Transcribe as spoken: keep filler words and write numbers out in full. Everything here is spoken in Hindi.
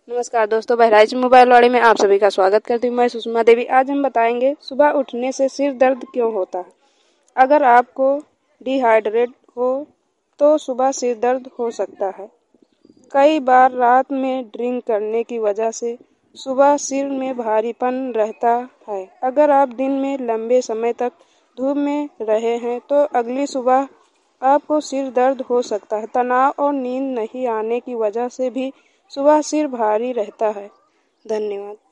नमस्कार दोस्तों, बहराइच मोबाइल वाड़ी में आप सभी का स्वागत करती हूँ। मैं सुषमा देवी। आज हम बताएंगे सुबह उठने से सिर दर्द क्यों होता है। अगर आपको डिहाइड्रेट हो तो सुबह सिर दर्द हो सकता है। कई बार रात में ड्रिंक करने की वजह से सुबह सिर में भारीपन रहता है। अगर आप दिन में लंबे समय तक धूप में रहे हैं तो अगली सुबह आपको सिर दर्द हो सकता है। तनाव और नींद नहीं आने की वजह से भी सुबह सिर भारी रहता है। धन्यवाद।